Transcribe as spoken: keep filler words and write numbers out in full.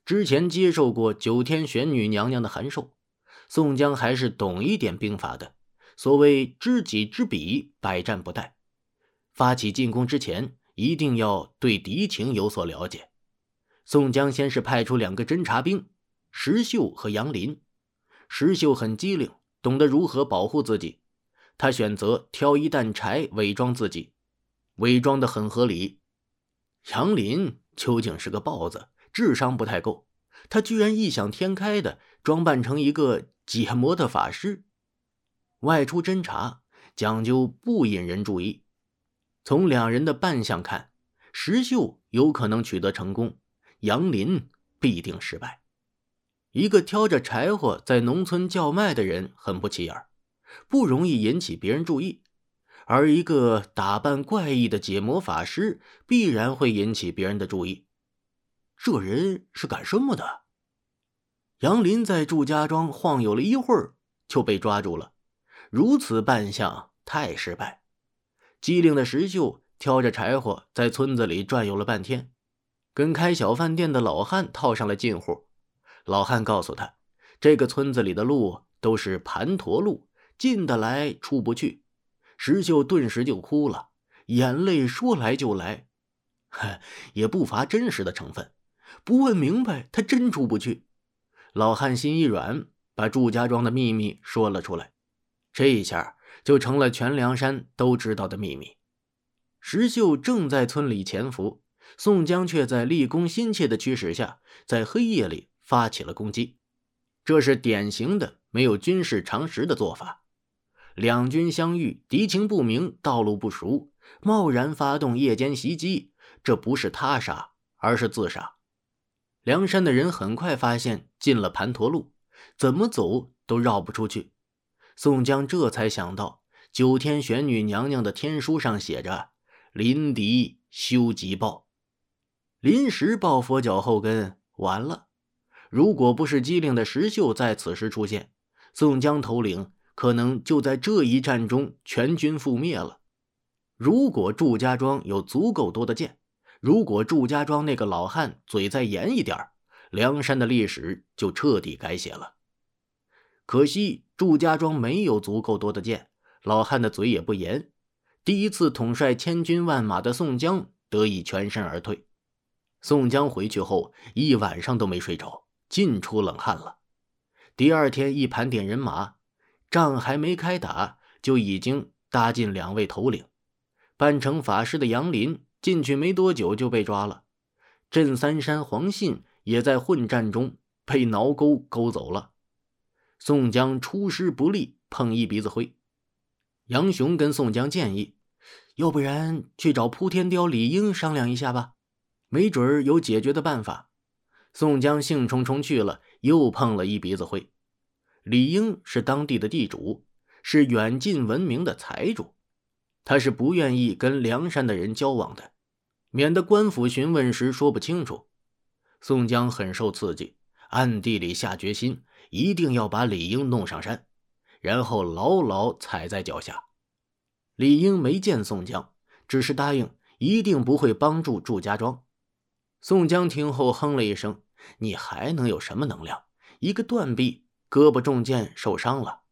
之前接受过九天玄女娘娘的函授，宋江还是懂一点兵法的。所谓知己知彼，百战不殆。发起进攻之前，一定要对敌情有所了解。宋江先是派出两个侦察兵，石秀和杨林。石秀很机灵，懂得如何保护自己。他选择挑一担柴伪装自己，伪装得很合理。杨林究竟是个豹子，智商不太够，他居然异想天开的装扮成一个解魔的法师。外出侦查讲究不引人注意，从两人的扮相看，石秀有可能取得成功，杨林必定失败。一个挑着柴火在农村叫卖的人很不起眼，不容易引起别人注意，而一个打扮怪异的解魔法师必然会引起别人的注意。这人是干什么的？杨林在祝家庄晃悠了一会儿就被抓住了，如此扮相太失败。机灵的石秀挑着柴火在村子里转悠了半天，跟开小饭店的老汉套上了近乎。老汉告诉他，这个村子里的路都是盘陀路，进得来出不去。石秀顿时就哭了，眼泪说来就来。也不乏真实的成分，不问明白他真出不去。老汉心一软，把祝家庄的秘密说了出来。这一下就成了全梁山都知道的秘密。石秀正在村里潜伏，宋江却在立功心切的驱使下，在黑夜里发起了攻击。这是典型的没有军事常识的做法。两军相遇，敌情不明，道路不熟，贸然发动夜间袭击，这不是他杀，而是自杀。梁山的人很快发现进了盘陀路，怎么走都绕不出去。宋江这才想到，九天玄女娘娘的天书上写着临敌休急报，临时抱佛脚后跟，完了。如果不是机灵的石秀在此时出现，宋江头领可能就在这一战中全军覆灭了。如果祝家庄有足够多的箭，如果祝家庄那个老汉嘴再严一点，梁山的历史就彻底改写了。可惜祝家庄没有足够多的箭，老汉的嘴也不严，第一次统帅千军万马的宋江得以全身而退。宋江回去后一晚上都没睡着，尽出冷汗了。第二天一盘点人马，仗还没开打，就已经搭进两位头领。扮成法师的杨林进去没多久就被抓了，镇三山黄信也在混战中被挠钩勾走了。宋江出师不利，碰一鼻子灰。杨雄跟宋江建议，要不然去找扑天雕李应商量一下吧，没准儿有解决的办法。宋江兴冲冲去了，又碰了一鼻子灰。李应是当地的地主，是远近闻名的财主，他是不愿意跟梁山的人交往的，免得官府询问时说不清楚。宋江很受刺激，暗地里下决心，一定要把李应弄上山，然后牢牢踩在脚下。李应没见宋江，只是答应一定不会帮助祝家庄。宋江听后哼了一声，你还能有什么能量？一个断臂，胳膊中箭受伤了。